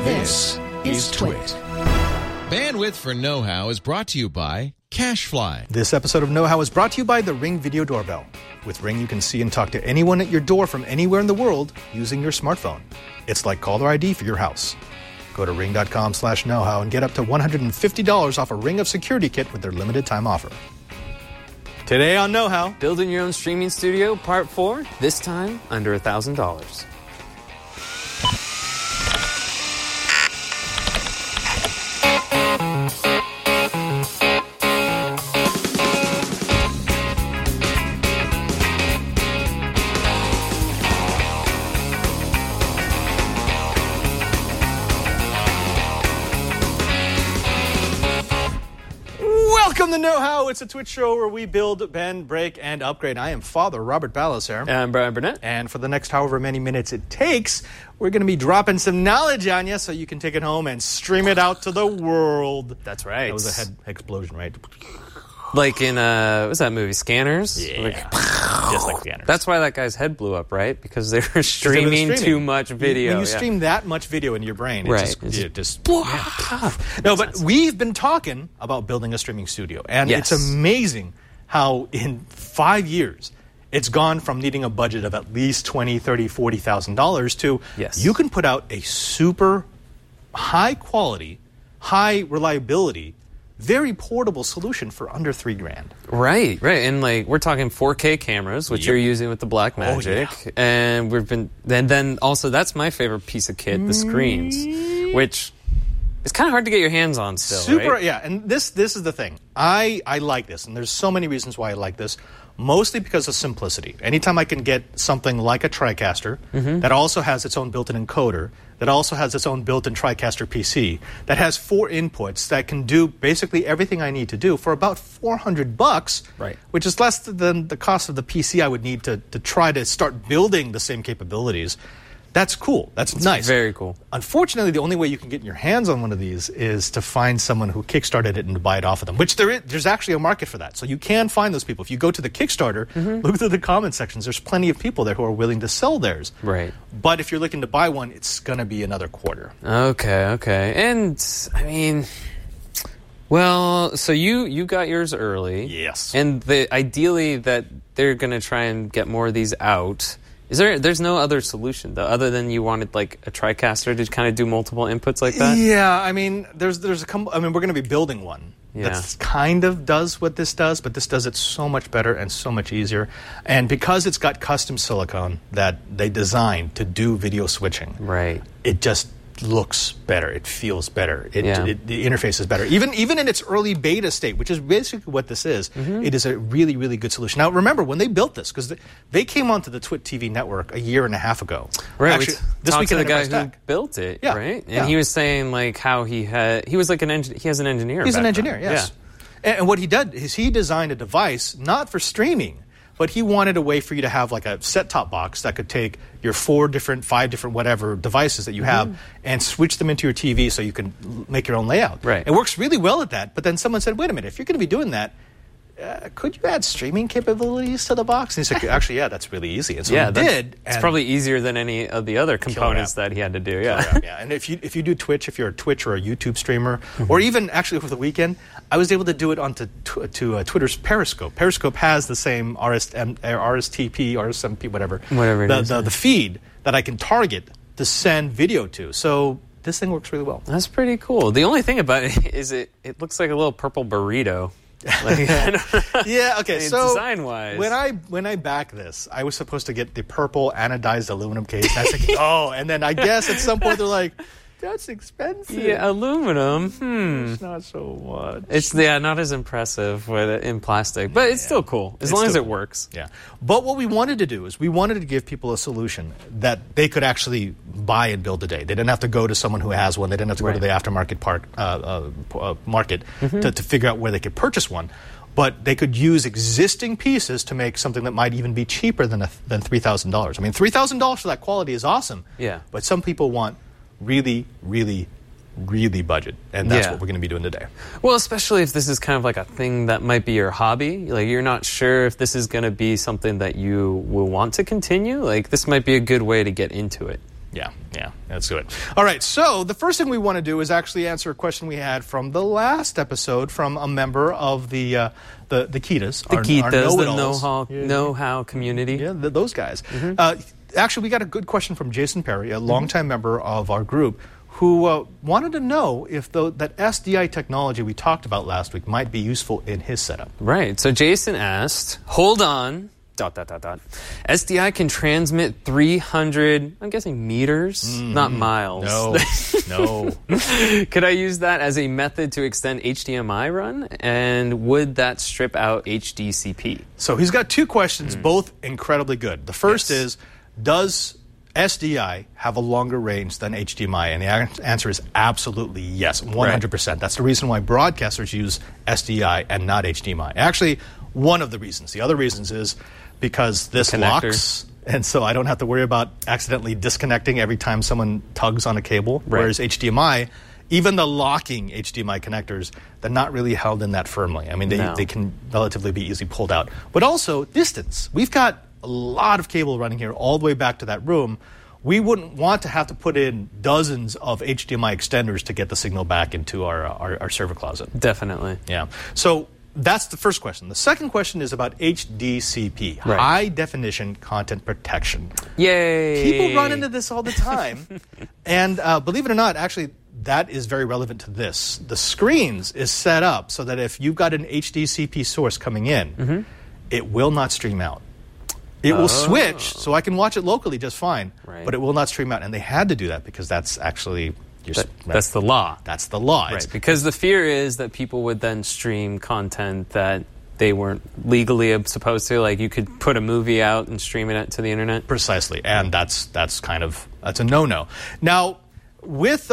This is Twit. Bandwidth for Know-How is brought to you by CashFly. This episode of Know-How is brought to you by the Ring Video Doorbell. With Ring, you can see and talk to anyone at your door from anywhere in the world using your smartphone. It's like caller ID for your house. Go to ring.com/knowhow and get up to $150 off a Ring of Security kit with their limited time offer. Today on Know-How, building your own streaming studio, part 4, this time under $1,000. Welcome to Know-How. It's a Twitch show where we build, bend, break, and upgrade. I am Father Robert Ballas here. And I'm Brian Burnett. And for the next however many minutes it takes, we're going to be dropping some knowledge on you so you can take it home and stream it out to the world. That's right. That was a head explosion, right? Like in, what's that movie, Scanners? Yeah. Just like Scanners. That's why that guy's head blew up, right? Because they were streaming too much video. When you stream that much video in your brain, right. it just No, but we've been talking about building a streaming studio. And it's amazing how in 5 years, it's gone from needing a budget of at least $20,000, $30,000, $40,000 to you can put out a super high quality, high reliability, very portable solution for under $3,000. Right. And like we're talking 4K cameras, which you're using with the Blackmagic, and then also that's my favorite piece of kit, the screens, which it's kind of hard to get your hands on still. Right? And this is the thing. I like this, and there's so many reasons why I like this. Mostly because of simplicity. Anytime I can get something like a TriCaster that also has its own built-in encoder, that also has its own built-in TriCaster PC, that has 4 inputs, that can do basically everything I need to do for about $400, which is less than the cost of the PC I would need to try to start building the same capabilities. That's cool. That's nice. Very cool. Unfortunately, the only way you can get your hands on one of these is to find someone who kickstarted it and to buy it off of them, which there's actually a market for that. So you can find those people. If you go to the Kickstarter, look through the comment sections, there's plenty of people there who are willing to sell theirs. Right. But if you're looking to buy one, it's going to be another quarter. Okay. And, I mean, well, so you got yours early. Yes. And ideally that they're going to try and get more of these out. There's no other solution, though, other than you wanted, like, a TriCaster to kind of do multiple inputs like that? Yeah, I mean, we're going to be building one that kind of does what this does, but this does it so much better and so much easier. And because it's got custom silicone that they designed to do video switching, it just looks better. It feels better. The interface is better. Even in its early beta state, which is basically what this is, it is a really, really good solution. Now, remember, when they built this, because they came onto the Twit TV network a year and a half ago. Right. Actually, this talked to the guy who built it, right? And he was saying, like, how he was like he has an engineer. He's an engineer, yes. Yeah. And what he did is he designed a device not for streaming, but he wanted a way for you to have like a set-top box that could take your 5 different whatever devices that you have and switch them into your TV so you can make your own layout. Right. It works really well at that, but then someone said, wait a minute, if you're going to be doing that, could you add streaming capabilities to the box? And he said, actually, that's really easy. And so he did. It's probably easier than any of the other components that he had to do. And if you do Twitch, if you're a Twitch or a YouTube streamer, or even actually over the weekend, I was able to do it onto Twitter's Periscope. Periscope has the same RSTP, RSMP, whatever it is. The feed that I can target to send video to. So this thing works really well. That's pretty cool. The only thing about it is it looks like a little purple burrito. So design-wise, when I backed this, I was supposed to get the purple anodized aluminum case. And I was like, and then I guess at some point they're like, that's expensive. Yeah, aluminum. It's not so much. It's not as impressive with it in plastic, but it's still cool as long as it works. Yeah. But what we wanted to do is we wanted to give people a solution that they could actually buy and build today. They didn't have to go to someone who has one. They didn't have to go to the aftermarket market to figure out where they could purchase one. But they could use existing pieces to make something that might even be cheaper than $3,000. I mean, $3,000 for that quality is awesome. Yeah. But some people want really, really, really budget, and that's what we're going to be doing today. Well, especially if this is kind of like a thing that might be your hobby. Like, you're not sure if this is going to be something that you will want to continue. Like, this might be a good way to get into it. Yeah, let's do it. All right, so the first thing we want to do is actually answer a question we had from the last episode from a member of the Ketas. The know-how community. Yeah, those guys. Actually, we got a good question from Jason Perry, a longtime member of our group, who wanted to know if that SDI technology we talked about last week might be useful in his setup. Right. So Jason asked, hold on, ... SDI can transmit 300, I'm guessing meters, not miles. No. Could I use that as a method to extend HDMI run? And would that strip out HDCP? So he's got two questions, both incredibly good. The first is, does SDI have a longer range than HDMI? And the answer is absolutely yes, 100%. Right. That's the reason why broadcasters use SDI and not HDMI. Actually, one of the reasons. The other reasons is because this locks, and so I don't have to worry about accidentally disconnecting every time someone tugs on a cable. Right. Whereas HDMI, even the locking HDMI connectors, they're not really held in that firmly. I mean, they can relatively be easily pulled out. But also, distance. We've got a lot of cable running here all the way back to that room. We wouldn't want to have to put in dozens of HDMI extenders to get the signal back into our server closet. Definitely. Yeah. So that's the first question. The second question is about HDCP, high definition content protection. Yay! People run into this all the time. And believe it or not, actually, that is very relevant to this. The screens is set up so that if you've got an HDCP source coming in, it will not stream out. It will switch, so I can watch it locally just fine, but it will not stream out. And they had to do that because that's actually... That's the law. That's the law. Right, because the fear is that people would then stream content that they weren't legally supposed to. Like, you could put a movie out and stream it to the internet. Precisely, and that's a no-no. Now, with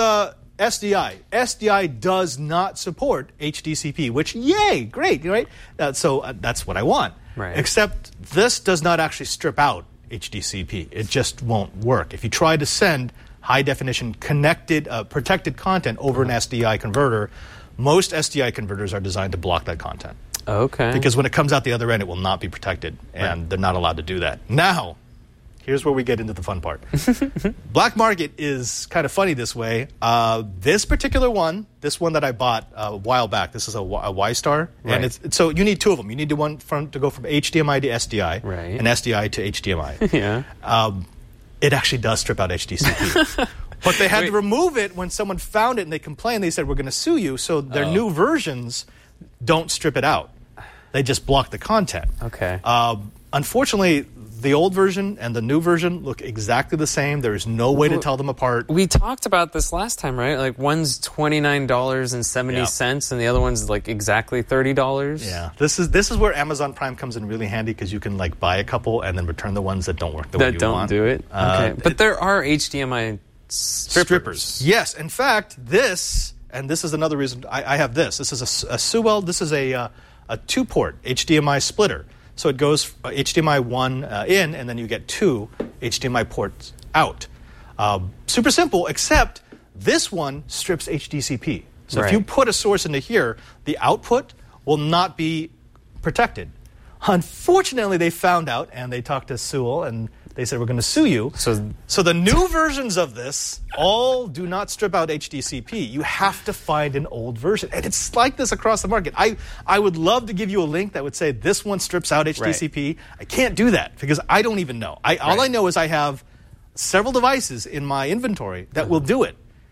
SDI does not support HDCP, which, yay, great, right? So that's what I want. Right. Except this does not actually strip out HDCP. It just won't work. If you try to send high-definition connected, protected content over an SDI converter, most SDI converters are designed to block that content. Okay. Because when it comes out the other end, it will not be protected, and they're not allowed to do that. Now, here's where we get into the fun part. Black market is kind of funny this way. This particular one, this one that I bought a while back, this is a Y-Star. Right. And so you need two of them. You need one to go from HDMI to SDI, and SDI to HDMI. Yeah. It actually does strip out HDCP. But they had to remove it when someone found it and they complained. They said, we're going to sue you. So their new versions don't strip it out. They just block the content. Okay. Unfortunately, the old version and the new version look exactly the same. There is no way to tell them apart. We talked about this last time, right? Like, one's $29.70 and the other one's like exactly $30. Yeah. This is where Amazon Prime comes in really handy because you can like buy a couple and then return the ones that don't work the way you want. That don't do it? Okay. But there are HDMI strippers. Yes. In fact, this is another reason I have this. This is a Sewell. This is a 2-port HDMI splitter. So it goes HDMI 1 in, and then you get 2 HDMI ports out. Super simple, except this one strips HDCP. So if you put a source into here, the output will not be protected. Unfortunately, they found out, and they talked to Sewell, and they said, we're going to sue you. So the new versions of this all do not strip out HDCP. You have to find an old version. And it's like this across the market. I would love to give you a link that would say this one strips out HDCP. Right. I can't do that because I don't even know. All I know is I have several devices in my inventory that will do it.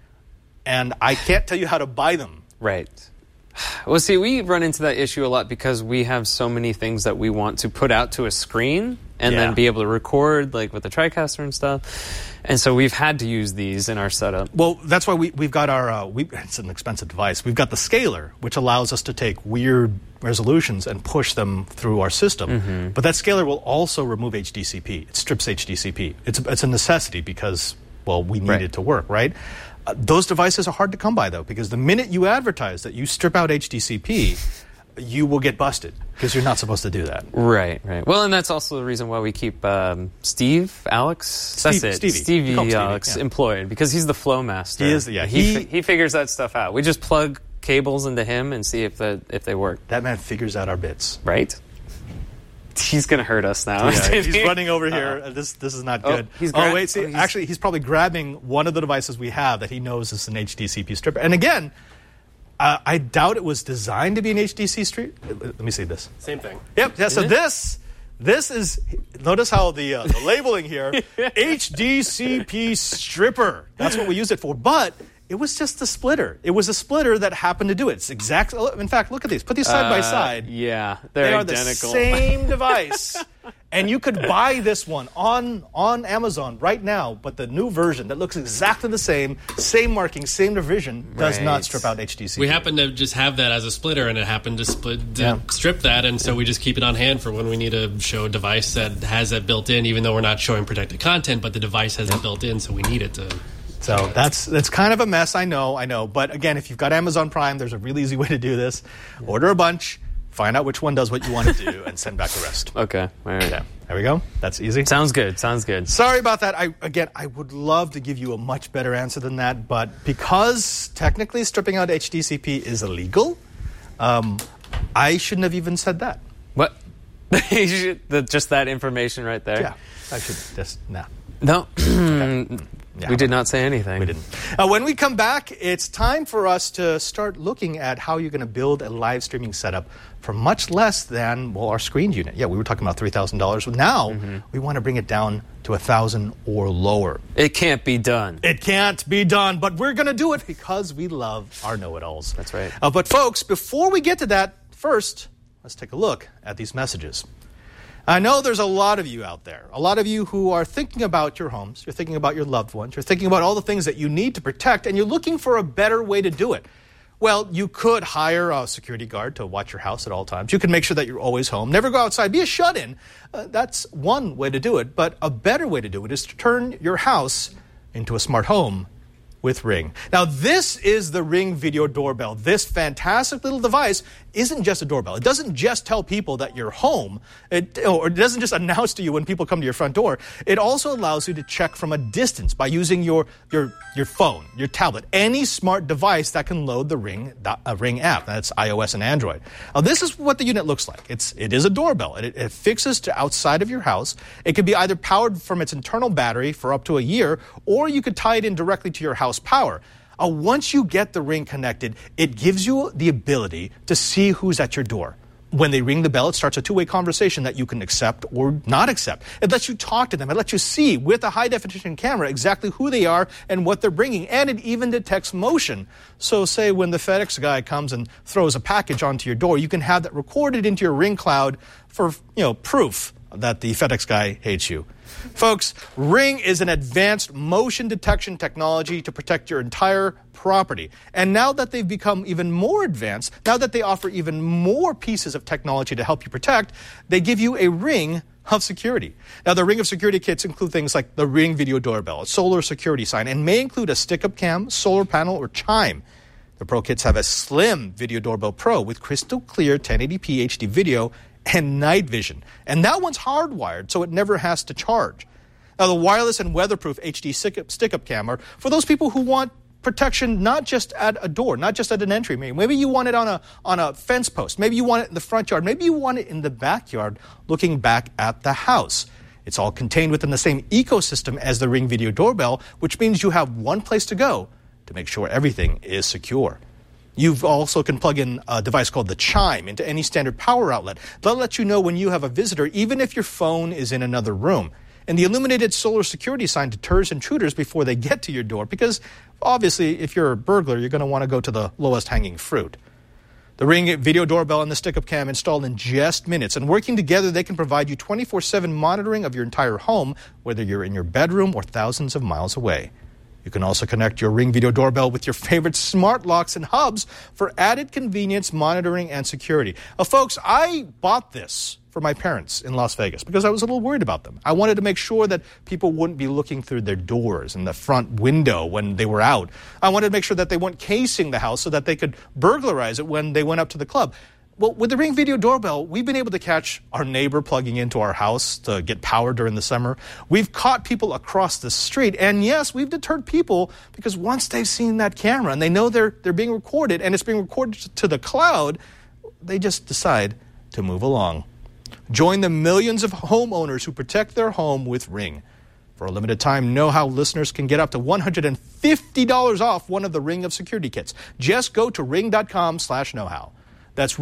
And I can't tell you how to buy them. Right. Well, see, we run into that issue a lot because we have so many things that we want to put out to a screen and then be able to record, like with the TriCaster and stuff. And so we've had to use these in our setup. Well, that's why we've got our, it's an expensive device. We've got the scaler, which allows us to take weird resolutions and push them through our system. But that scaler will also remove HDCP. It strips HDCP. It's a necessity because, well, we need it to work, right? Those devices are hard to come by, though, because the minute you advertise that you strip out HDCP, you will get busted because you're not supposed to do that. Right. Well, and that's also the reason why we keep Stevie Alex employed, because he's the flow master. He is, He figures that stuff out. We just plug cables into him and see if they work. That man figures out our bits. Right. He's going to hurt us now. Yeah, he's running over here. This is not good. Wait, see, actually, he's probably grabbing one of the devices we have that he knows is an HDCP stripper. And again, I doubt it was designed to be an HDC strip. Let me see this. Same thing. Yep. Yeah, so this is, notice how the labeling here, HDCP stripper. That's what we use it for. But it was just a splitter. It was a splitter that happened to do it. It's exactly. In fact, look at these. Put these side by side. Yeah, they are identical. The same device. And you could buy this one on Amazon right now, but the new version that looks exactly the same marking, same division, does not strip out HDCP. We happen to just have that as a splitter, and it happened to strip that, and so we just keep it on hand for when we need to show a device that has that built in, even though we're not showing protected content, but the device has it built in, so we need it to... So that's kind of a mess, I know. But again, if you've got Amazon Prime, there's a really easy way to do this. Order a bunch, find out which one does what you want to do, and send back the rest. Okay. All right. Yeah. There we go. That's easy. Sounds good. Sorry about that. I would love to give you a much better answer than that, but because technically stripping out HDCP is illegal, I shouldn't have even said that. What? Just that information right there? Yeah. I should just, No. Okay. Yeah. We did not say anything. We didn't. When we come back, it's time for us to start looking at how you're going to build a live streaming setup for much less than, our screen unit. Yeah, we were talking about $3,000. Now, we want to bring it down to $1,000 or lower. It can't be done. It can't be done, but we're going to do it because we love our know-it-alls. That's right. But folks, before we get to that, first, let's take a look at these messages. I know there's a lot of you out there, a lot of you who are thinking about your homes, you're thinking about your loved ones, you're thinking about all the things that you need to protect, and you're looking for a better way to do it. Well, you could hire a security guard to watch your house at all times. You can make sure that you're always home, never go outside, be a shut-in. That's one way to do it, but a better way to do it is to turn your house into a smart home with Ring. Now, this is the Ring Video Doorbell. This fantastic little device isn't just a doorbell. It doesn't just tell people that you're home, or it doesn't just announce to you when people come to your front door. It also allows you to check from a distance by using your phone, your tablet, any smart device that can load the Ring app. That's iOS and Android. Now, this is what the unit looks like. It is a doorbell. It fixes to outside of your house. It can be either powered from its internal battery for up to a year, or you could tie it in directly to your house power. Once you get the Ring connected, it gives you the ability to see who's at your door. When they ring the bell, it starts a two-way conversation that you can accept or not accept. It lets you talk to them. It lets you see with a high-definition camera exactly who they are and what they're bringing, and it even detects motion. So say when the FedEx guy comes and throws a package onto your door, you can have that recorded into your Ring cloud for proof that the FedEx guy hates you. Folks, Ring is an advanced motion detection technology to protect your entire property. And now that they've become even more advanced, now that they offer even more pieces of technology to help you protect, they give you a ring of security. Now, the Ring of security kits include things like the Ring Video Doorbell, a solar security sign, and may include a stick-up cam, solar panel, or chime. The Pro kits have a slim Video Doorbell Pro with crystal clear 1080p HD video and night vision. And that one's hardwired, so it never has to charge. Now, the wireless and weatherproof HD stick-up camera for those people who want protection not just at a door, not just at an entry. Maybe you want it on a fence post. Maybe you want it in the front yard. Maybe you want it in the backyard looking back at the house. It's all contained within the same ecosystem as the Ring Video Doorbell, which means you have one place to go to make sure everything is secure. You also can plug in a device called the Chime into any standard power outlet. That'll let you know when you have a visitor, even if your phone is in another room. And the illuminated solar security sign deters intruders before they get to your door because, obviously, if you're a burglar, you're going to want to go to the lowest hanging fruit. The Ring Video Doorbell and the stick-up cam installed in just minutes. And working together, they can provide you 24/7 monitoring of your entire home, whether you're in your bedroom or thousands of miles away. You can also connect your Ring Video Doorbell with your favorite smart locks and hubs for added convenience, monitoring, and security. Folks, I bought this for my parents in Las Vegas because I was a little worried about them. I wanted to make sure that people wouldn't be looking through their doors and the front window when they were out. I wanted to make sure that they weren't casing the house so that they could burglarize it when they went up to the club. Well, with the Ring Video Doorbell, we've been able to catch our neighbor plugging into our house to get power during the summer. We've caught people across the street. And yes, we've deterred people because once they've seen that camera and they know they're being recorded and it's being recorded to the cloud, they just decide to move along. Join the millions of homeowners who protect their home with Ring. For a limited time, Know How listeners can get up to $150 off one of the Ring of security kits. Just go to ring.com/knowhow. That's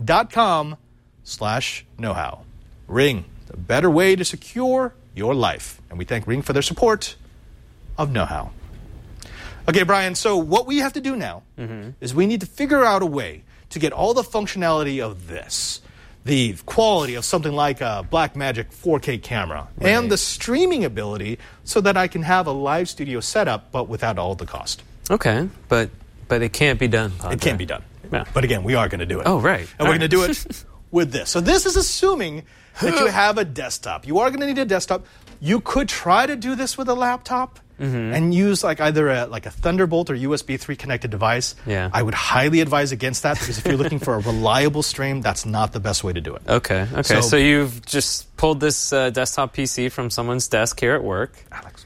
ring.com/knowhow. Ring, the better way to secure your life. And we thank Ring for their support of Know How. Okay, Brian, so what we have to do now is we need to figure out a way to get all the functionality of this, the quality of something like a Blackmagic 4K camera, and the streaming ability so that I can have a live studio setup, but without all the cost. Okay, but it can't be done, Padre. It can't be done. Yeah. But again, we are going to do it. Oh, right. And we're going to do it with this. So this is assuming that you have a desktop. You are going to need a desktop. You could try to do this with a laptop and use either a Thunderbolt or USB 3 connected device. Yeah. I would highly advise against that because if you're looking for a reliable stream, that's not the best way to do it. Okay. So you've just pulled this desktop PC from someone's desk here at work. Alex.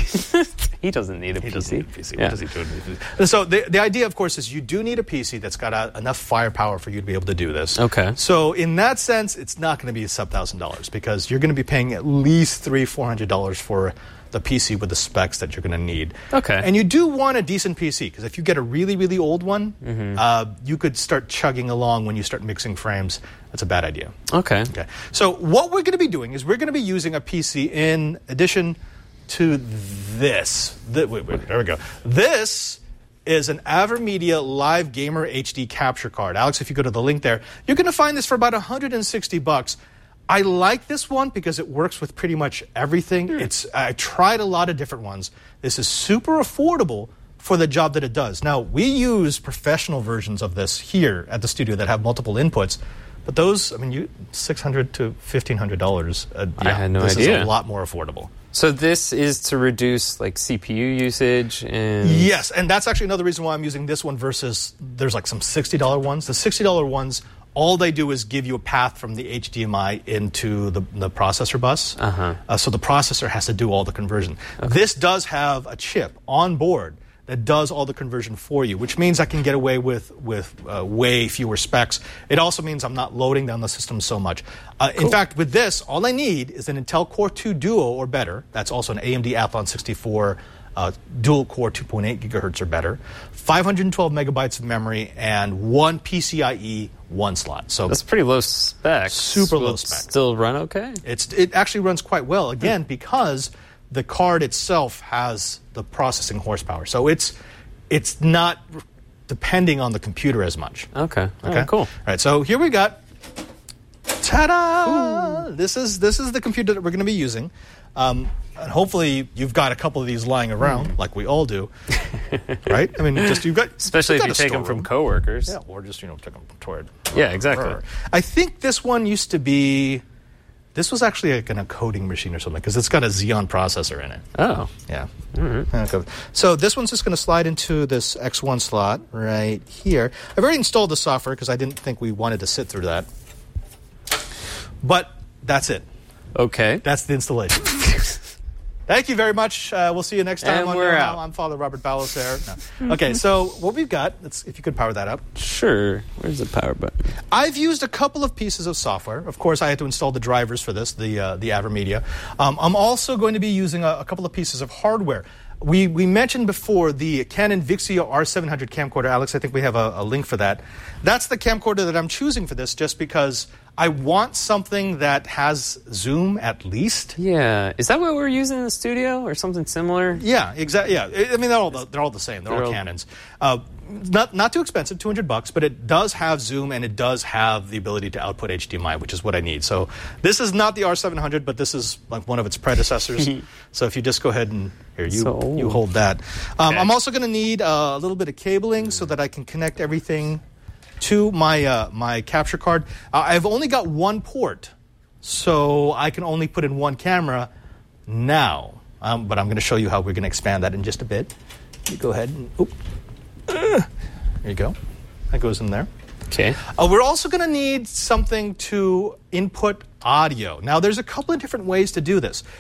He doesn't need a PC. He doesn't need a PC. Yeah. What does he do with a PC? So the idea, of course, is you do need a PC that's got enough firepower for you to be able to do this. Okay. So in that sense, it's not going to be a sub $1,000 because you're going to be paying at least $300-400 for the PC with the specs that you're going to need. Okay. And you do want a decent PC because if you get a really, really old one, you could start chugging along when you start mixing frames. That's a bad idea. Okay. So what we're going to be doing is we're going to be using a PC in addition to this. There we go. This is an AverMedia Live Gamer HD capture card. Alex, if you go to the link there, you're going to find this for about $160. I like this one because it works with pretty much everything. I tried a lot of different ones. This is super affordable for the job that it does. Now, we use professional versions of this here at the studio that have multiple inputs. But those, $600 to $1,500. I had no idea. This is a lot more affordable. So this is to reduce CPU usage and... Yes, and that's actually another reason why I'm using this one versus there's some $60 ones. The $60 ones, all they do is give you a path from the HDMI into the processor bus. So the processor has to do all the conversion. Okay. This does have a chip on board that does all the conversion for you, which means I can get away with way fewer specs. It also means I'm not loading down the system so much. Cool. In fact, with this, all I need is an Intel Core 2 Duo or better. That's also an AMD Athlon 64 dual core 2.8 gigahertz or better, 512 megabytes of memory, and one PCIe 1 slot. So that's pretty low spec. Super low spec. Still run okay? It actually runs quite well, again, because the card itself has the processing horsepower. So it's not depending on the computer as much. Okay. Cool. All right, so here we got, ta-da! This is the computer that we're going to be using. And hopefully you've got a couple of these lying around, like we all do, right? You've got... Especially if you take them from coworkers. Yeah, or just, take them toward... Yeah, exactly. I think this one used to be... This was actually a coding machine or something, because it's got a Xeon processor in it. Oh. Yeah. Mm-hmm. So this one's just going to slide into this X1 slot right here. I've already installed the software, because I didn't think we wanted to sit through that. But that's it. Okay. That's the installation. Thank you very much. We'll see you next time. And we're out. I'm Father Robert Ballos there. No. Okay, so what we've got, if you could power that up. Sure. Where's the power button? I've used a couple of pieces of software. Of course, I had to install the drivers for this, the AverMedia. I'm also going to be using a couple of pieces of hardware. We mentioned before the Canon Vixia R700 camcorder. Alex, I think we have a link for that. That's the camcorder that I'm choosing for this just because I want something that has zoom at least. Yeah. Is that what we're using in the studio or something similar? Yeah, exactly. Yeah. They're all the same. They're all Canons. Not too expensive, $200, but it does have zoom and it does have the ability to output HDMI, which is what I need. So this is not the R700, but this is one of its predecessors. So if you just go ahead and you hold that. Okay. I'm also going to need a little bit of cabling so that I can connect everything to my capture card. I've only got one port, so I can only put in one camera now. But I'm going to show you how we're going to expand that in just a bit. You go ahead and there you go. That goes in there. Okay. We're also going to need something to input audio. Now, there's a couple of different ways to do this.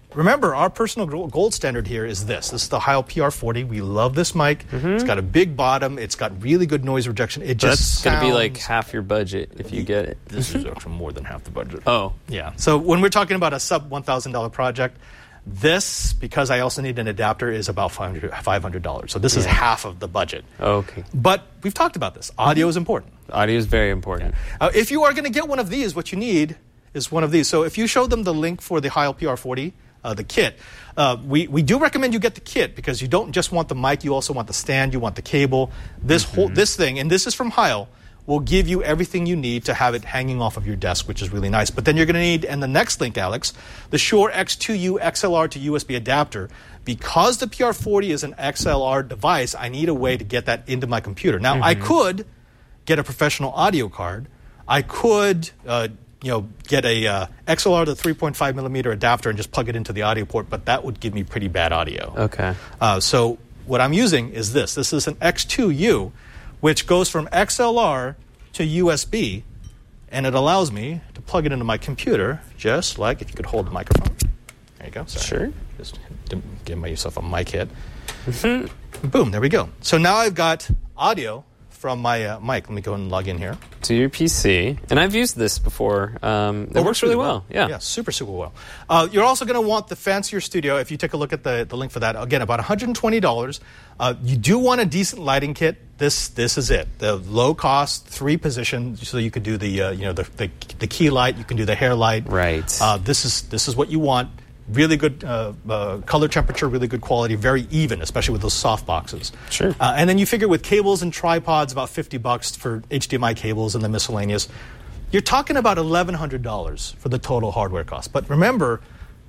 remember, our personal gold standard here is this. This is the Heil PR40. We love this mic. It's got a big bottom. It's got really good noise rejection. It just That's going to be like half your budget if you get it. This is actually more than half the budget. Oh. Yeah. So when we're talking about a sub $1,000 project, this, because I also need an adapter, is about $500. So this is half of the budget. Okay. But we've talked about this. Audio is important. Audio is very important. Yeah. If you are going to get one of these, what you need is one of these. So if you show them the link for the Heil PR40, the kit, we do recommend you get the kit because you don't just want the mic, you also want the stand, you want the cable. This this thing, and this is from Heil, will give you everything you need to have it hanging off of your desk, which is really nice. But then you're going to need, and the next link, Alex, the Shure X2U XLR to USB adapter. Because the PR40 is an XLR device, I need a way to get that into my computer. Now, I could get a professional audio card. I could, get a XLR to 3.5 millimeter adapter and just plug it into the audio port, but that would give me pretty bad audio. Okay. So what I'm using is this. This is an X2U, which goes from XLR to USB, and it allows me to plug it into my computer, just like if you could hold the microphone. There you go. Sorry. Sure. Just give myself a mic hit. Boom, there we go. So now I've got audio from my mic. Let me go and log in here. To your PC. And I've used this before. It works really well. Yeah, super well. You're also going to want the fancier studio. If you take a look at the link for that, again, about $120. You do want a decent lighting kit. This is it. The low cost, 3 positions, so you could do the key light. You can do the hair light. Right. This is what you want. Really good color temperature, really good quality, very even, especially with those soft boxes. Sure. And then you figure with cables and tripods, about $50 for HDMI cables and the miscellaneous. You're talking about $1,100 for the total hardware cost. But remember,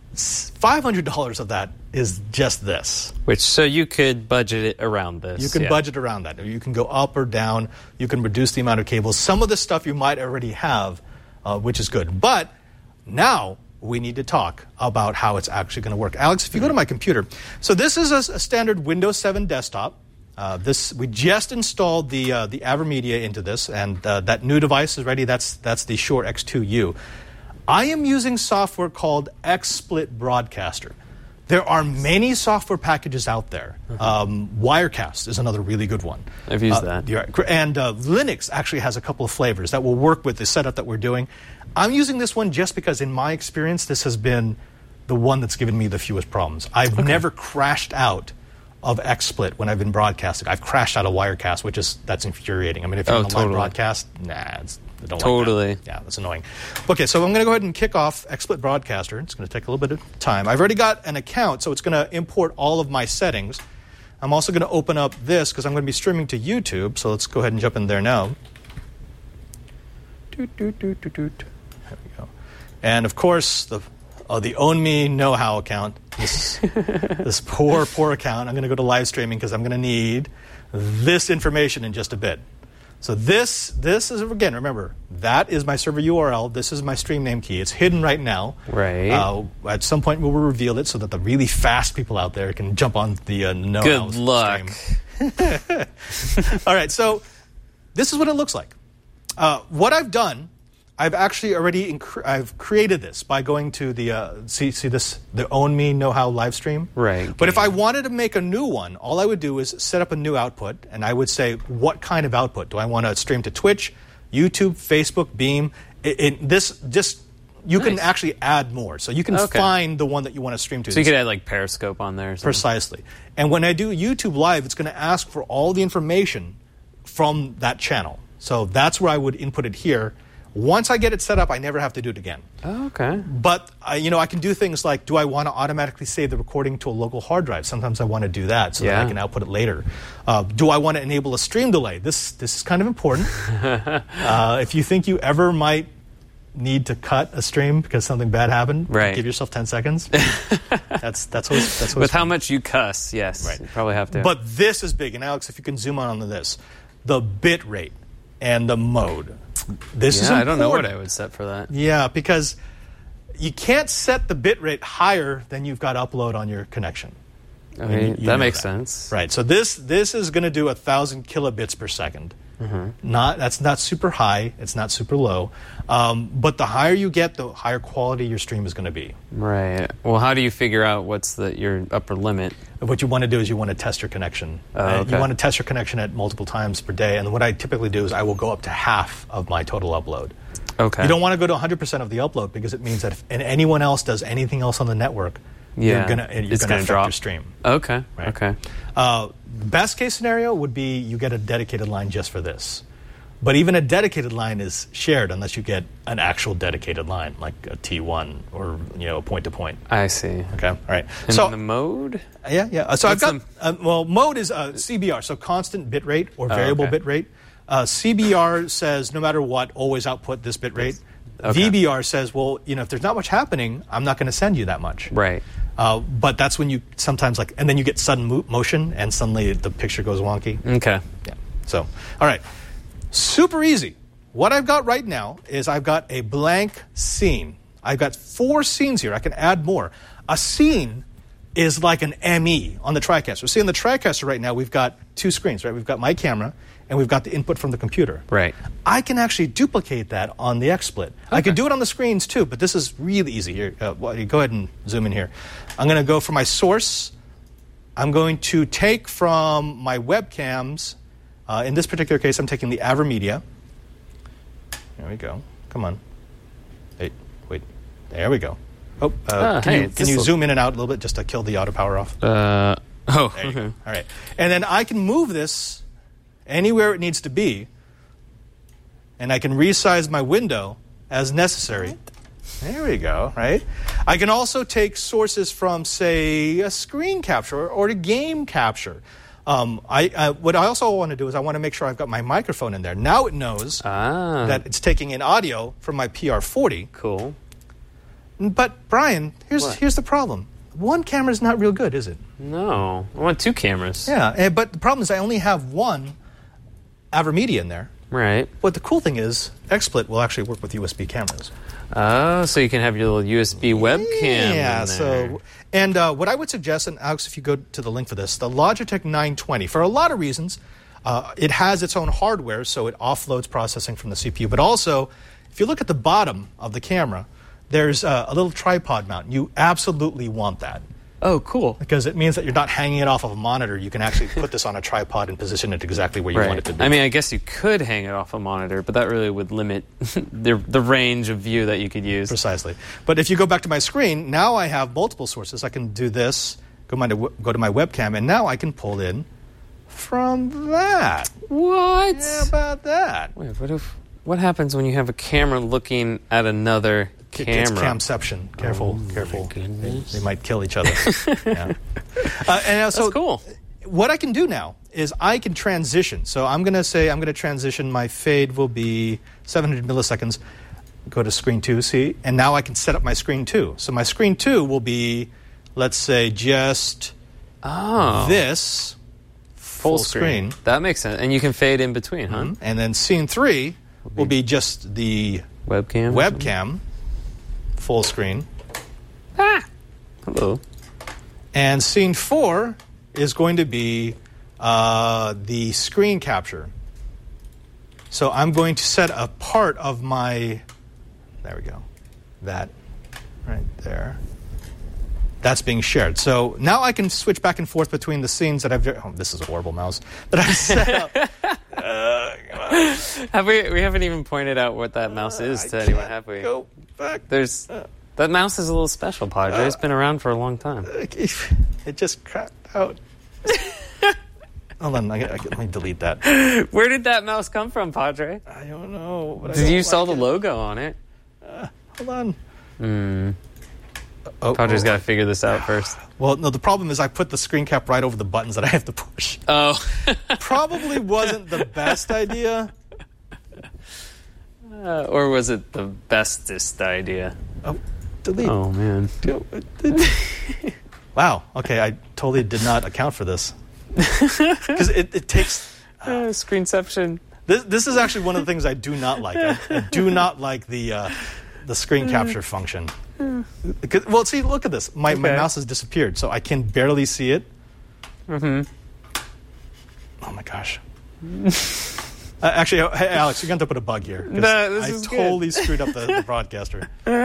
$500 of that is just this. So you could budget it around this. You can budget around that. You can go up or down. You can reduce the amount of cables. Some of the stuff you might already have, which is good. But now we need to talk about how it's actually going to work. Alex, if you go to my computer, so this is a standard Windows 7 desktop. We just installed the AverMedia into this, and that new device is ready. That's the Shure X2U. I am using software called XSplit Broadcaster. There are many software packages out there. Wirecast is another really good one. I've used that. And Linux actually has a couple of flavors that will work with the setup that we're doing. I'm using this one just because, in my experience, this has been the one that's given me the fewest problems. I've never crashed out of XSplit when I've been broadcasting. I've crashed out of Wirecast, that's infuriating. I mean, if you're on a live broadcast, I don't like that. Yeah, that's annoying. Okay, so I'm going to go ahead and kick off XSplit Broadcaster. It's going to take a little bit of time. I've already got an account, so it's going to import all of my settings. I'm also going to open up this because I'm going to be streaming to YouTube, so let's go ahead and jump in there now. There we go. And, of course, the Own Me Know-How account, this poor account. I'm going to go to live streaming because I'm going to need this information in just a bit. So this is, again, remember, that is my server URL. This is my stream name key. It's hidden right now. Right. At some point, we'll reveal it so that the really fast people out there can jump on the know-how Good luck. stream. All right, so this is what it looks like. What I've done, I've actually already I've created this by going to the see this, the Own Me Know-How live stream. Right. But if I wanted to make a new one, all I would do is set up a new output, and I would say, what kind of output? Do I want to stream to Twitch, YouTube, Facebook, Beam? You can actually add more. So you can find the one that you want to stream to. So you could add like Periscope on there or something. Precisely. And when I do YouTube Live, it's going to ask for all the information from that channel. So that's where I would input it here. Once I get it set up, I never have to do it again. Oh, okay. But I can do things like, do I want to automatically save the recording to a local hard drive? Sometimes I want to do that so that I can output it later. Do I want to enable a stream delay? This is kind of important. If you think you ever might need to cut a stream because something bad happened, give yourself 10 seconds. That's always with how much you cuss, yes. Right. You probably have to. But this is big. And Alex, if you can zoom on this, the bit rate and the mode. This is important. I don't know what I would set for that. Yeah, because you can't set the bit rate higher than you've got upload on your connection. I mean, that makes sense. Right. So this is going to do 1,000 kilobits per second. That's not super high. It's not super low. But the higher you get, the higher quality your stream is going to be. Right. Well, how do you figure out what's your upper limit? What you want to do is you want to test your connection. Okay. You want to test your connection at multiple times per day. And what I typically do is I will go up to half of my total upload. Okay. You don't want to go to 100% of the upload because it means that if anyone else does anything else on the network, you're gonna affect drop your stream. Okay. Right? Okay. Best case scenario would be you get a dedicated line just for this. But even a dedicated line is shared unless you get an actual dedicated line, like a T1 or a point-to-point. I see. Okay, all right. And so the mode? Yeah. So I've got mode is CBR, so constant bit rate or variable bit rate. CBR says no matter what, always output this bit rate. Okay. VBR says, well, if there's not much happening, I'm not going to send you that much. Right. But that's when you sometimes and then you get sudden motion and suddenly the picture goes wonky. Okay. Yeah. So, all right. Super easy. What I've got right now is I've got a blank scene. I've got 4 scenes here. I can add more. A scene is like an ME on the TriCaster. See, on the TriCaster right now, we've got 2 screens, right? We've got my camera, and we've got the input from the computer. Right. I can actually duplicate that on the XSplit. Okay. I could do it on the screens, too, but this is really easy. Here, go ahead and zoom in here. I'm going to go for my source. I'm going to take from my webcams. In this particular case, I'm taking the AverMedia. There we go. Come on. Hey, wait. There we go. Oh, can you zoom in and out a little bit just to kill the auto power off? There you go. All right. And then I can move this anywhere it needs to be, and I can resize my window as necessary. There we go, right? I can also take sources from, say, a screen capture or a game capture. What I also want to do is I want to make sure I've got my microphone in there. Now it knows that it's taking in audio from my PR40. Cool. But, Brian, here's the problem. One camera is not real good, is it? No. I want 2 cameras. Yeah, but the problem is I only have one AverMedia in there. Right. But the cool thing is XSplit will actually work with USB cameras. Oh, so you can have your little USB webcam Yeah, in there. And what I would suggest, and Alex, if you go to the link for this, the Logitech 920, for a lot of reasons, it has its own hardware, so it offloads processing from the CPU. But also, if you look at the bottom of the camera, there's a little tripod mount. You absolutely want that. Oh, cool. Because it means that you're not hanging it off of a monitor. You can actually put this on a tripod and position it exactly where you want it to be. I mean, I guess you could hang it off a monitor, but that really would limit the range of view that you could use. Precisely. But if you go back to my screen, now I have multiple sources. I can do this, go to my webcam, and now I can pull in from that. What? Yeah, about that. Wait, what happens when you have a camera looking at another camera? It's camception. Careful. They might kill each other. Yeah. That's cool. What I can do now is I can transition. So I'm going to transition. My fade will be 700 milliseconds. Go to screen 2, see? And now I can set up my screen 2. So my screen 2 will be, let's say, just this full screen. That makes sense. And you can fade in between, huh? And then scene 3 will be just the webcam full screen. Hello. And scene 4 is going to be the screen capture. So I'm going to set a part of my... There we go. That right there. That's being shared. So now I can switch back and forth between the scenes that I've... Oh, this is a horrible mouse. That I've set up. We haven't even pointed out what that mouse is to anyone, have we? Go back. That mouse is a little special, Padre. It's been around for a long time. It just cracked out. Hold on, let me delete that. Where did that mouse come from, Padre? I don't know. Did you saw the logo on it? Hold on. Padre's got to figure this out first. Well, no, the problem is I put the screen cap right over the buttons that I have to push. Oh. Probably wasn't the best idea. Or was it the bestest idea? Oh, delete. Oh, man. Wow. Okay, I totally did not account for this. Because it takes... Screenception. This is actually one of the things I do not like. I do not like the screen capture function. Well, see, look at this. My mouse has disappeared, so I can barely see it. Mm-hmm. Oh, my gosh. Actually, hey, Alex, you're going to put a bug here. No, this I is totally screwed up the broadcaster.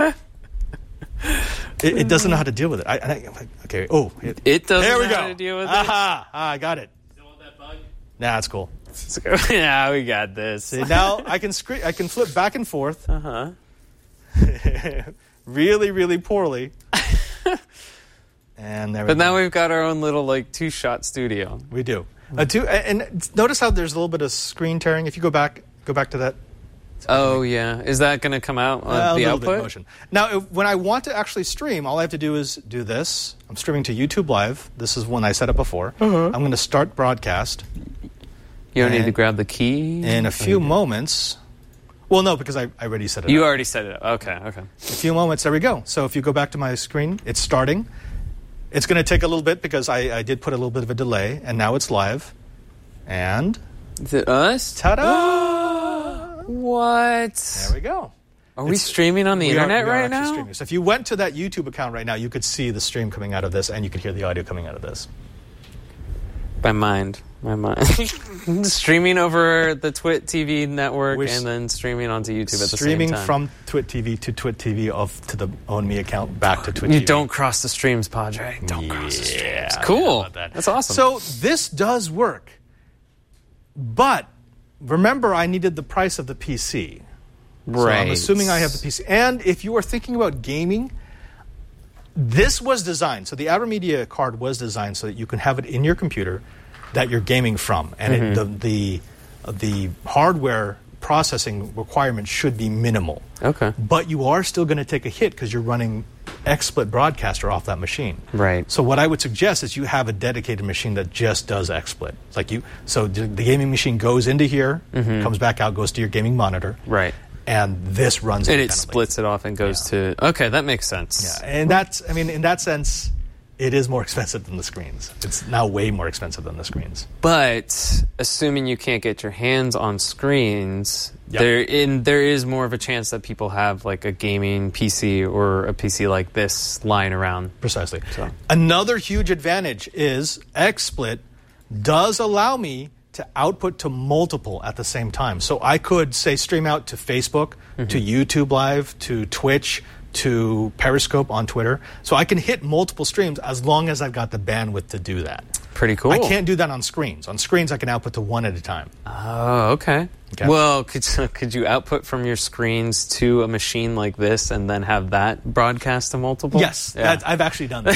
It doesn't know how to deal with it. Okay. Oh, it doesn't there we know go. how to deal with Aha! I got it. Still want that bug? Nah, it's cool. Yeah, we got this. See, now I can flip back and forth. Really, really poorly. And there we go. But now we've got our own little like 2-shot studio. We do. And notice how there's a little bit of screen tearing. If you go back to that. Oh yeah, is that going to come out on the output? Motion. Now, when I want to actually stream, all I have to do is do this. I'm streaming to YouTube Live. This is one I set up before. I'm going to start broadcast. You don't need to grab the key? In a few moments. Well, no, because I already set it up. You already set it up. Okay. In a few moments, there we go. So if you go back to my screen, it's starting. It's going to take a little bit because I did put a little bit of a delay, and now it's live. And... Is it us? Ta-da! What? There we go. Are we streaming on the internet right now? Streaming. So if you went to that YouTube account right now, you could see the stream coming out of this, and you could hear the audio coming out of this. My mind. Streaming over the Twit TV network and then streaming onto YouTube at the same time. Streaming from Twit TV to Twit TV to the Own Me account back to Twit TV. You don't cross the streams, Padre. Don't cross the streams. Cool. That's awesome. So this does work. But remember, I needed the price of the PC. Right. So I'm assuming I have the PC. And if you are thinking about gaming, this was designed. So the AverMedia card was designed so that you can have it in your computer that you're gaming from. And the hardware processing requirements should be minimal. Okay. But you are still going to take a hit because you're running XSplit Broadcaster off that machine. Right. So what I would suggest is you have a dedicated machine that just does XSplit. So the gaming machine goes into here, comes back out, goes to your gaming monitor. Right. And this runs and it splits it off and goes to... Okay, that makes sense. Yeah, and in that sense, it is more expensive than the screens. It's now way more expensive than the screens. But assuming you can't get your hands on screens, there is more of a chance that people have like a gaming PC or a PC like this lying around. Precisely. So. Another huge advantage is XSplit does allow me to output to multiple at the same time. So I could, say, stream out to Facebook, to YouTube Live, to Twitch, to Periscope on Twitter. So I can hit multiple streams as long as I've got the bandwidth to do that. Pretty cool. I can't do that on screens. On screens, I can output to one at a time. Oh, okay. Well, could you output from your screens to a machine like this and then have that broadcast to multiple? Yes, I've actually done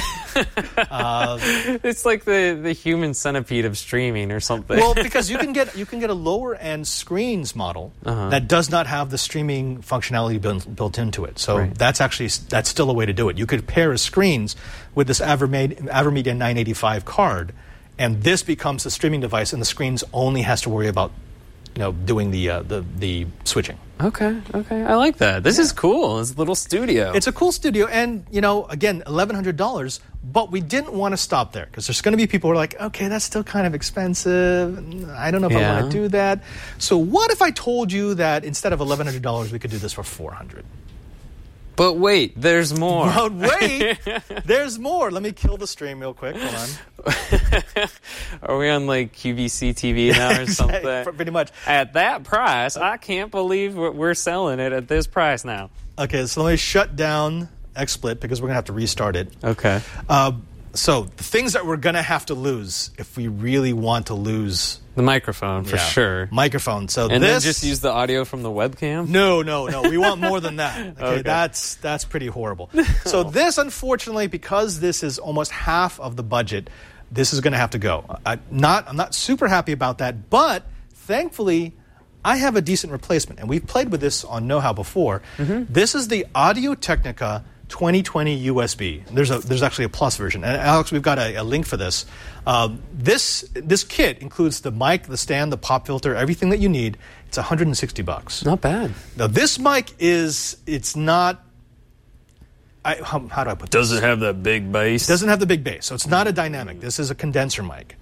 that. It's like the human centipede of streaming or something. Well, because you can get a lower end screens model that does not have the streaming functionality built into it. So that's still a way to do it. You could pair screens with this AverMedia 985 card, and this becomes the streaming device, and the screens only has to worry about doing the switching. Okay, I like that. This is cool. It's a little studio. It's a cool studio, and again, $1,100. But we didn't want to stop there because there's going to be people who are like, okay, that's still kind of expensive. I don't know if I want to do that. So what if I told you that instead of $1,100, we could do this for $400? But wait, there's more. But wait, there's more. Let me kill the stream real quick. Hold on. Are we on like QVC TV now or something? Pretty much. At that price, I can't believe we're selling it at this price now. Okay, so let me shut down XSplit because we're going to have to restart it. Okay. So the things that we're going to have to lose if we really want to lose... The microphone, for sure. Microphone. And then just use the audio from the webcam? No. We want more than that. Okay. That's pretty horrible. So this, unfortunately, because this is almost half of the budget, this is going to have to go. I'm not super happy about that, but thankfully, I have a decent replacement. And we've played with this on Know How before. This is the Audio-Technica 2020 USB. There's actually a plus version. And Alex, we've got a link for this. This kit includes the mic, the stand, the pop filter, everything that you need. It's $160. Not bad. Now this mic it's not... how do I put this? Does it have that big bass? It doesn't have the big bass, so it's not a dynamic. This is a condenser mic,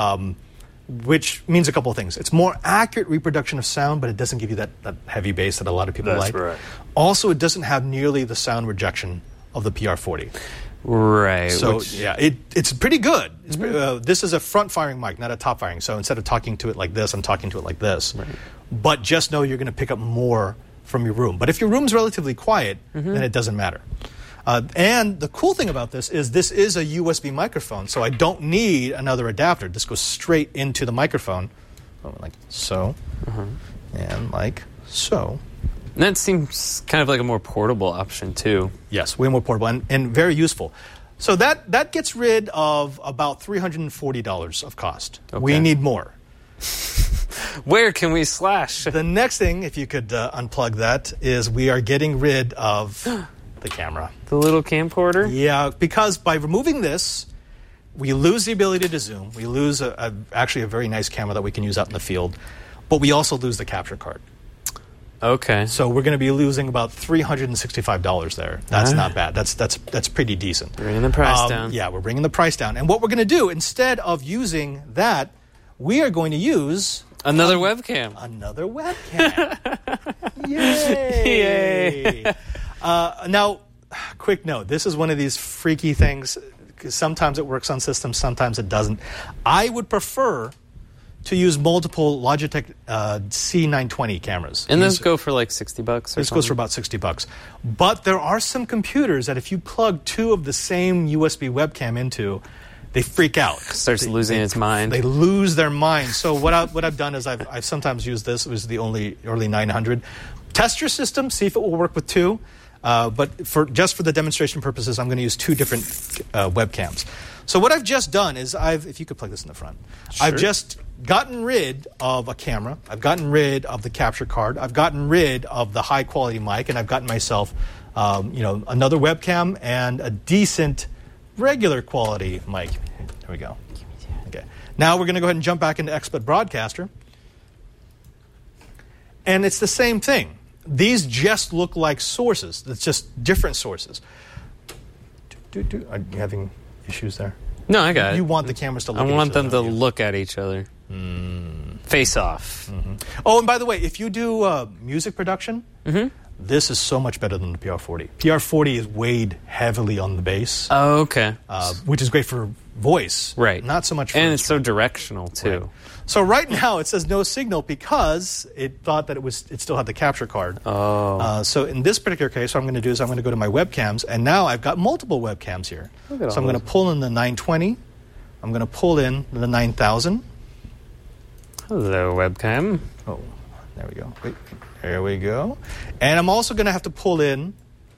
which means a couple of things. It's more accurate reproduction of sound, but it doesn't give you that heavy bass that a lot of people like. That's right. Also, it doesn't have nearly the sound rejection of the PR40. Right. So, it's pretty good. This is a front-firing mic, not a top-firing. So instead of talking to it like this, I'm talking to it like this. Right. But just know you're going to pick up more from your room. But if your room's relatively quiet, then it doesn't matter. And the cool thing about this is a USB microphone, so I don't need another adapter. This goes straight into the microphone, like so, and like so. And that seems kind of like a more portable option, too. Yes, way more portable and very useful. So that gets rid of about $340 of cost. Okay. We need more. Where can we slash? The next thing, if you could unplug that, is we are getting rid of the camera. The little camcorder? Yeah, because by removing this, we lose the ability to zoom. We lose actually a very nice camera that we can use out in the field. But we also lose the capture card. Okay. So we're going to be losing about $365 there. That's not bad. That's pretty decent. Bringing the price down. Yeah, we're bringing the price down. And what we're going to do, instead of using that, we are going to use... Another webcam. Another webcam. Yay! Now, quick note. This is one of these freaky things. Sometimes it works on systems, sometimes it doesn't. I would prefer to use multiple Logitech C920 cameras. And those go for like $60 This goes for about $60. But there are some computers that if you plug two of the same USB webcam into, they freak out. Starts losing its mind. They lose their mind. So what I've done is I've sometimes used this. It was the early 900. Test your system, see if it will work with two. But for the demonstration purposes, I'm going to use two different webcams. So what I've just done is if you could plug this in the front, sure. I've just gotten rid of a camera. I've gotten rid of the capture card. I've gotten rid of the high quality mic, and I've gotten myself, another webcam and a decent regular quality mic. There we go. Okay. Now we're going to go ahead and jump back into XSplit Broadcaster, and it's the same thing. These just look like sources. It's just different sources. Are you having issues there? No, I got it. You want the cameras to look at each other. I want them to look at each other. Face off. Mm-hmm. Oh, and by the way, if you do music production, this is so much better than the PR40. PR40 is weighed heavily on the bass. Oh, okay. Which is great for voice. Right. Not so much for... And it's so directional, too. Right. So right now it says no signal because it thought that it still had the capture card. Oh. So in this particular case, what I'm going to do is I'm going to go to my webcams, and now I've got multiple webcams here. So I'm going to pull in the 920. I'm going to pull in the 9000. Hello, webcam. Oh, there we go. Wait, there we go. And I'm also going to have to pull in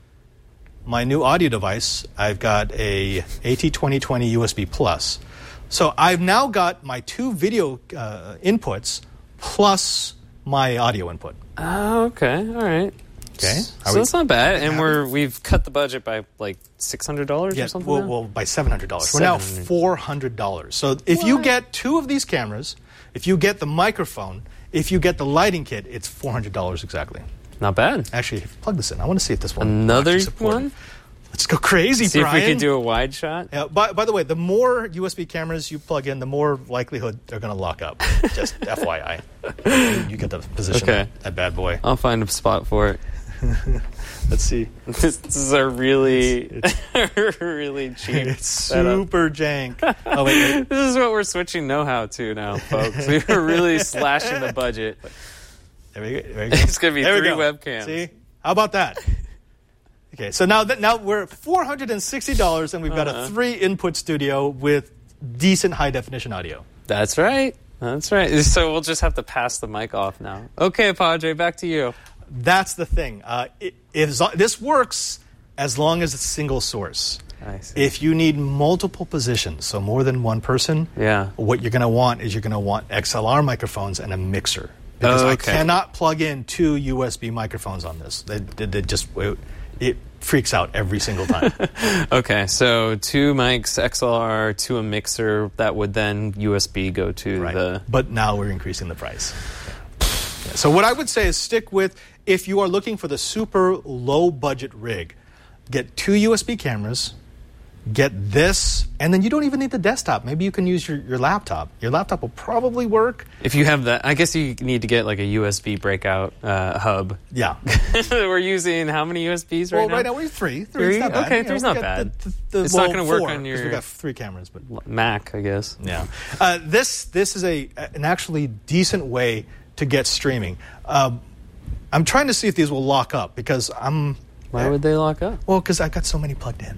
my new audio device. I've got a AT2020 USB Plus. So I've now got my two video inputs plus my audio input. Oh, okay. All right. Okay. So that's not bad. And we've cut the budget by like $600 or something? Well, by $700. We're now $400. So if you get two of these cameras, if you get the microphone, if you get the lighting kit, it's $400 exactly. Not bad. Actually, plug this in. I want to see if this one Another one? Let's go crazy, See Brian. if we could do a wide shot. Yeah, by the way, the more USB cameras you plug in, the more likelihood they're going to lock up. Just FYI. You get the position that bad boy. I'll find a spot for it. Let's see. This is a really, really cheap It's setup. super jank. Oh, wait. This is what we're switching know-how to now, folks. We're really slashing the budget. There we go. It's going to be three webcams. See? How about that? Okay, so now we're at $460, and we've got a 3-input studio with decent high-definition audio. That's right. That's right. So we'll just have to pass the mic off now. Okay, Padre, back to you. That's the thing. This works as long as it's a single source. I see. If you need multiple positions, so more than one person, what you're going to want is XLR microphones and a mixer. Because I cannot plug in two USB microphones on this. It freaks out every single time. Okay, so two mics, XLR, to a mixer, that would then USB go to the... But now we're increasing the price. So what I would say is stick with, if you are looking for the super low budget rig, get two USB cameras, get this, and then you don't even need the desktop. Maybe you can use your laptop. Your laptop will probably work. If you have that, I guess you need to get like a USB breakout hub. Yeah. We're using how many USBs right now? Well, right now we have three. Three? Not bad. Okay, three's not bad. It's not going to work on your... We've got 3 cameras. But Mac, I guess. Yeah. This is an actually decent way to get streaming. I'm trying to see if these will lock up because Why would they lock up? Well, because I got so many plugged in.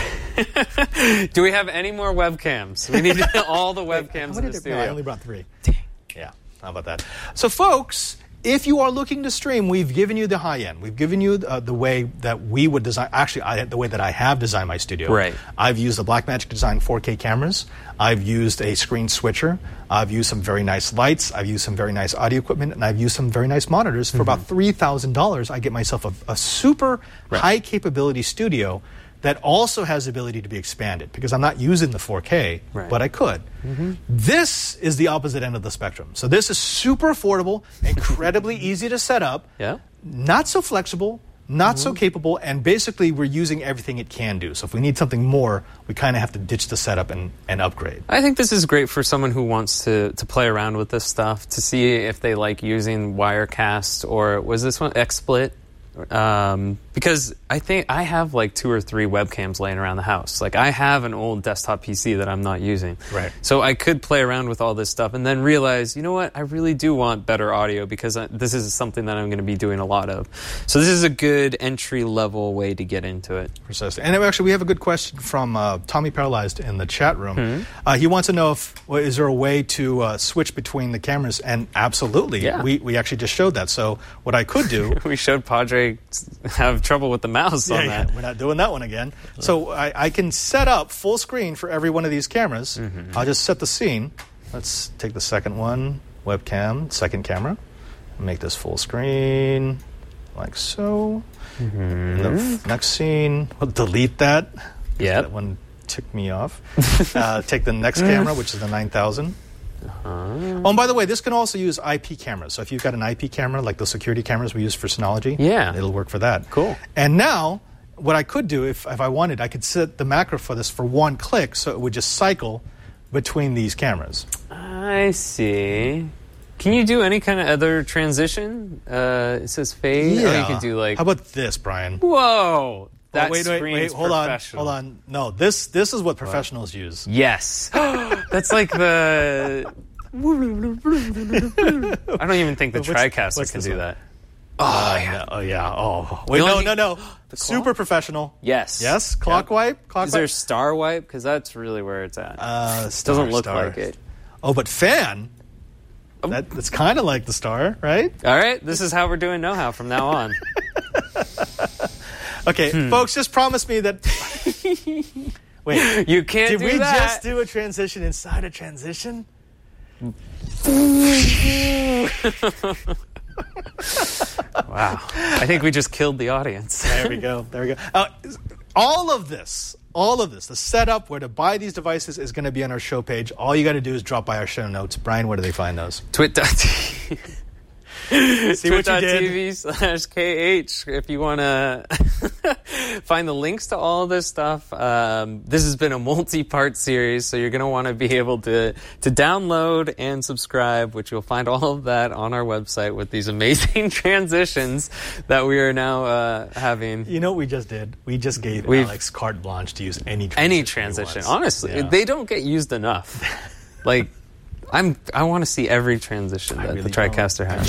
Do we have any more webcams? We need all the webcams in the studio. No, I only brought 3. Dang. Yeah, how about that? So, folks, if you are looking to stream, we've given you the high end. We've given you the way that we would design. Actually, the way that I have designed my studio. Right. I've used the Blackmagic Design 4K cameras. I've used a screen switcher. I've used some very nice lights. I've used some very nice audio equipment, and I've used some very nice monitors. For about $3,000, I get myself a super high capability studio that also has the ability to be expanded because I'm not using the 4K, but I could. This is the opposite end of the spectrum. So this is super affordable, incredibly easy to set up, not so flexible, not so capable, and basically we're using everything it can do. So if we need something more, we kind of have to ditch the setup and upgrade. I think this is great for someone who wants to play around with this stuff, to see if they like using Wirecast, or was this one XSplit? Because I think I have like 2 or 3 webcams laying around the house. Like I have an old desktop PC that I'm not using. Right. So I could play around with all this stuff and then realize, you know what, I really do want better audio because this is something that I'm going to be doing a lot of. So this is a good entry-level way to get into it. Precisely. And actually, we have a good question from Tommy Paralyzed in the chat room. He wants to know is there a way to switch between the cameras? And absolutely. Yeah. We actually just showed that. So what I could do... We showed Padre have trouble with the mouse on that. Yeah, we're not doing that one again. So I can set up full screen for every one of these cameras. I'll just set the scene. Let's take the second one, webcam, second camera. Make this full screen, like so. The next scene, we'll delete that. Yeah, that one ticked me off. Take the next camera, which is the 9000. Oh, and by the way, this can also use IP cameras. So if you've got an IP camera, like the security cameras we use for Synology, it'll work for that. Cool. And now, what I could do, if I wanted, I could set the macro for this for one click, so it would just cycle between these cameras. I see. Can you do any kind of other transition? It says fade. Yeah. Or you could do like... How about this, Brian? Whoa! That wait, hold on. No, this is what professionals use. Yes. That's like the... I don't even think the TriCaster can do that. Oh, yeah. Oh, yeah. Oh, wait, no. Super professional. Yes. Yes? Clock wipe? Is there star wipe? Because that's really where it's at. Doesn't look like it. Oh, but fan? That's kind of like the star, right? All right. This is how we're doing Know How from now on. Okay, folks, just promise me that... Wait. You can't do that. Did we just do a transition inside a transition? Wow. I think we just killed the audience. There we go. All of this, the setup, where to buy these devices is going to be on our show page. All you got to do is drop by our show notes. Brian, where do they find those? Twit.tv. See what you did? Twit.tv/KH if you want to find the links to all of this stuff. This has been a multi-part series, so you're going to want to be able to download and subscribe, which you'll find all of that on our website with these amazing transitions that we are now having. You know what we just did? We just gave Alex carte blanche to use any transition. Honestly, they don't get used enough. Like... I want to see every transition that the TriCaster has.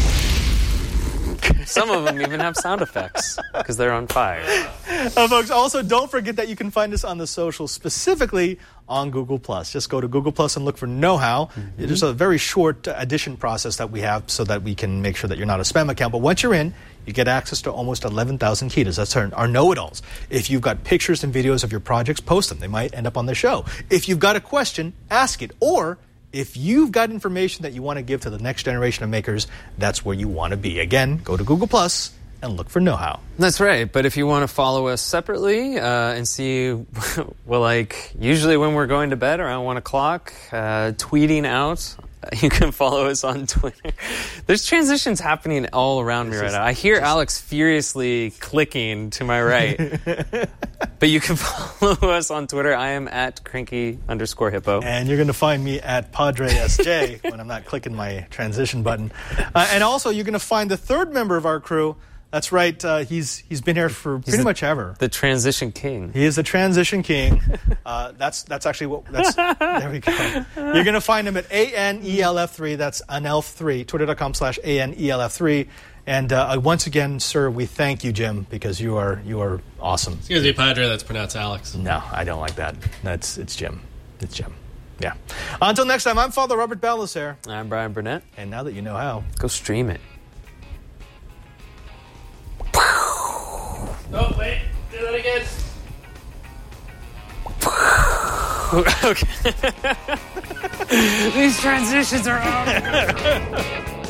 Some of them even have sound effects because they're on fire. Folks, also don't forget that you can find us on the socials, specifically on Google+. Just go to Google+ and look for Know How. There's a very short addition process that we have so that we can make sure that you're not a spam account. But once you're in, you get access to almost 11,000 keytas. That's our know-it-alls. If you've got pictures and videos of your projects, post them. They might end up on the show. If you've got a question, ask it. Or... if you've got information that you want to give to the next generation of makers, that's where you want to be. Again, go to Google Plus and look for Know How. That's right. But if you want to follow us separately and see, well, like usually when we're going to bed around 1 o'clock, tweeting out You can follow us on Twitter. There's transitions happening all around me right now. I hear Alex furiously clicking to my right. But you can follow us on Twitter. I am at cranky_hippo. And you're going to find me at Padre SJ when I'm not clicking my transition button. And also, you're going to find the third member of our crew. That's right. He's been here for pretty much ever. The transition king. He is the transition king. That's actually what. There we go. You're going to find him at ANELF3. That's ANELF3. Twitter.com/ANELF3. And once again, sir, we thank you, Jim, because you are awesome. Excuse me, Padre. That's pronounced Alex. No, I don't like that. It's Jim. It's Jim. Yeah. Until next time, I'm Father Robert Baldassare. I'm Brian Burnett. And now that you know how, go stream it. Oh, wait. Do that again. Okay. These transitions are out.